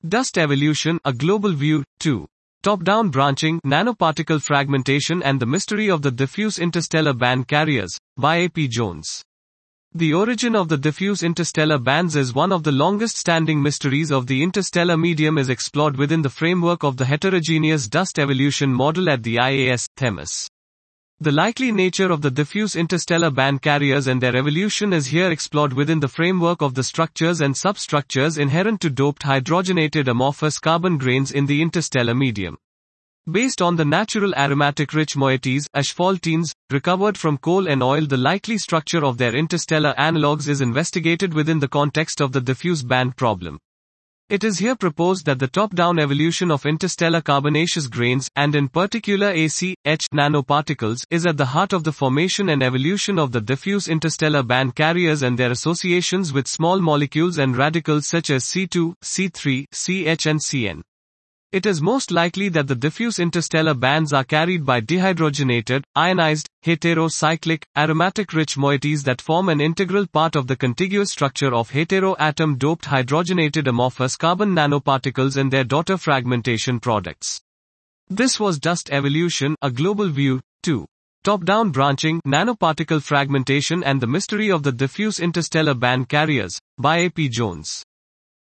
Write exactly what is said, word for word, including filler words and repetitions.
Dust Evolution, A Global View, two. Top-down branching, nanoparticle fragmentation and the mystery of the diffuse interstellar band carriers, by A P Jones. The origin of the diffuse interstellar bands is one of the longest-standing mysteries of the interstellar medium is explored within the framework of the heterogeneous dust evolution model at the I A S, Themis. The likely nature of the diffuse interstellar band carriers and their evolution is here explored within the framework of the structures and substructures inherent to doped hydrogenated amorphous carbon grains in the interstellar medium. Based on the natural aromatic-rich moieties, asphaltenes, recovered from coal and oil, the likely structure of their interstellar analogues is investigated within the context of the diffuse band problem. It is here proposed that the top-down evolution of interstellar carbonaceous grains, and in particular A C H nanoparticles, is at the heart of the formation and evolution of the diffuse interstellar band carriers and their associations with small molecules and radicals such as C two, C three, C H and C N. It is most likely that the diffuse interstellar bands are carried by dehydrogenated, ionized, heterocyclic, aromatic-rich moieties that form an integral part of the contiguous structure of hetero-atom doped hydrogenated amorphous carbon nanoparticles and their daughter fragmentation products. This was Dust Evolution, A Global View, two. Top-down branching, nanoparticle fragmentation and the mystery of the diffuse interstellar band carriers, by A P Jones.